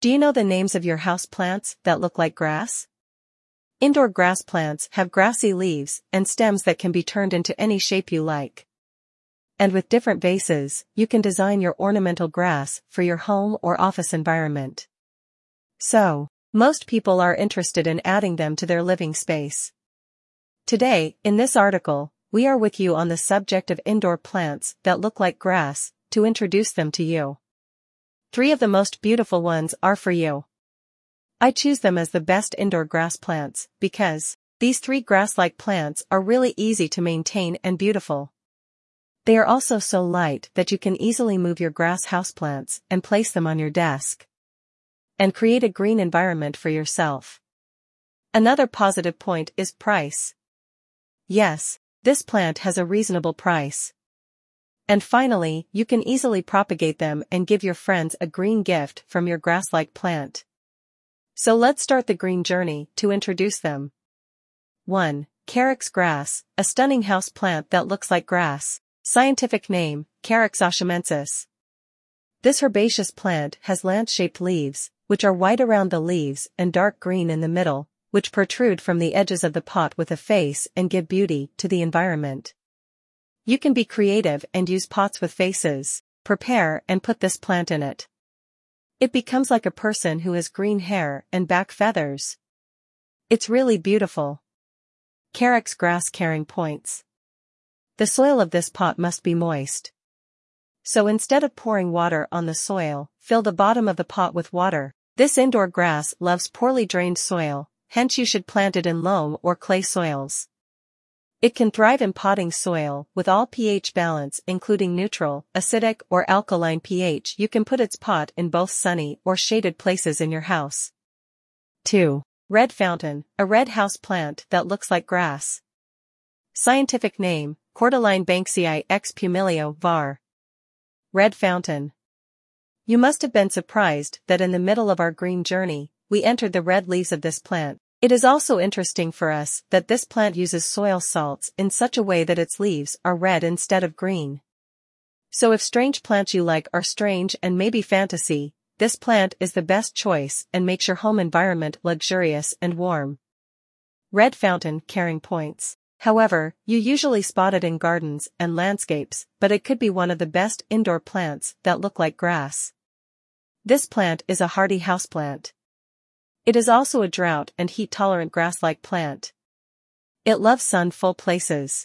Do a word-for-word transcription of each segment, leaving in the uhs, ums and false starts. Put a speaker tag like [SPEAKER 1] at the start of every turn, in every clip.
[SPEAKER 1] Do you know the names of your house plants that look like grass? Indoor grass plants have grassy leaves and stems that can be turned into any shape you like. And with different vases, you can design your ornamental grass for your home or office environment. So, most people are interested in adding them to their living space. Today, in this article, we are with you on the subject of indoor plants that look like grass, to introduce them to you. Three of the most beautiful ones are for you. I choose them as the best indoor grass plants because these three grass-like plants are really easy to maintain and beautiful. They are also so light that you can easily move your grass houseplants and place them on your desk and create a green environment for yourself. Another positive point is price. Yes, this plant has a reasonable price. And finally, you can easily propagate them and give your friends a green gift from your grass-like plant. So let's start the green journey to introduce them. one. Carex grass, a stunning house plant that looks like grass. Scientific name, Carex oshimensis. This herbaceous plant has lance-shaped leaves, which are white around the leaves and dark green in the middle, which protrude from the edges of the pot with a face and give beauty to the environment. You can be creative and use pots with faces. Prepare and put this plant in it. It becomes like a person who has green hair and back feathers. It's really beautiful. Carex grass caring points. The soil of this pot must be moist. So instead of pouring water on the soil, fill the bottom of the pot with water. This indoor grass loves poorly drained soil, hence you should plant it in loam or clay soils. It can thrive in potting soil with all pH balance including neutral, acidic or alkaline pH. You can put its pot in both sunny or shaded places in your house. two. Red fountain, a red house plant that looks like grass. Scientific name, Cordyline banksii x pumilio var. Red fountain. You must have been surprised that in the middle of our green journey, we entered the red leaves of this plant. It is also interesting for us that this plant uses soil salts in such a way that its leaves are red instead of green. So if strange plants you like are strange and maybe fantasy, this plant is the best choice and makes your home environment luxurious and warm. Red fountain caring points. However, you usually spot it in gardens and landscapes, but it could be one of the best indoor plants that look like grass. This plant is a hardy houseplant. It is also a drought and heat-tolerant grass-like plant. It loves sun-full places.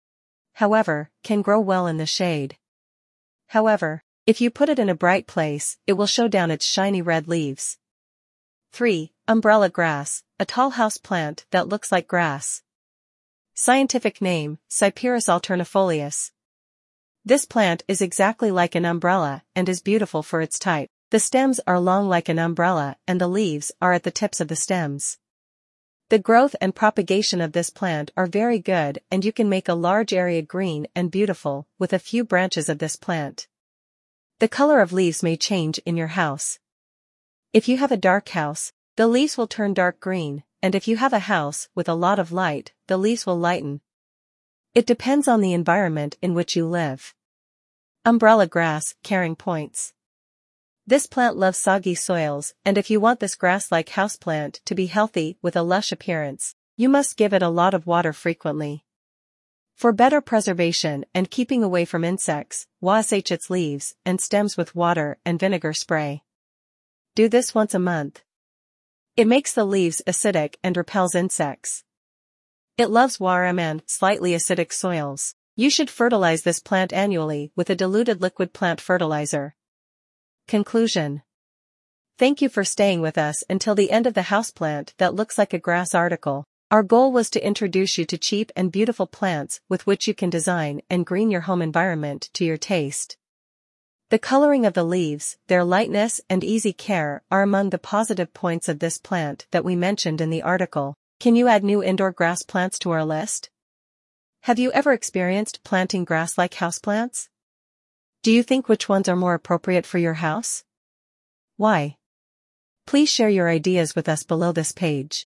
[SPEAKER 1] However, can grow well in the shade. However, if you put it in a bright place, it will show down its shiny red leaves. three. Umbrella grass, a tall house plant that looks like grass. Scientific name, Cyperus alternifolius. This plant is exactly like an umbrella and is beautiful for its type. The stems are long like an umbrella and the leaves are at the tips of the stems. The growth and propagation of this plant are very good and you can make a large area green and beautiful with a few branches of this plant. The color of leaves may change in your house. If you have a dark house, the leaves will turn dark green, and if you have a house with a lot of light, the leaves will lighten. It depends on the environment in which you live. Umbrella grass caring points. This plant loves soggy soils, and if you want this grass-like houseplant to be healthy with a lush appearance, you must give it a lot of water frequently. For better preservation and keeping away from insects, wash its leaves and stems with water and vinegar spray. Do this once a month. It makes the leaves acidic and repels insects. It loves warm and slightly acidic soils. You should fertilize this plant annually with a diluted liquid plant fertilizer. Conclusion. Thank you for staying with us until the end of the houseplant that looks like a grass article. Our goal was to introduce you to cheap and beautiful plants with which you can design and green your home environment to your taste. The coloring of the leaves, their lightness and easy care are among the positive points of this plant that we mentioned in the article. Can you add new indoor grass plants to our list? Have you ever experienced planting grass-like houseplants? Do you think which ones are more appropriate for your house? Why? Please share your ideas with us below this page.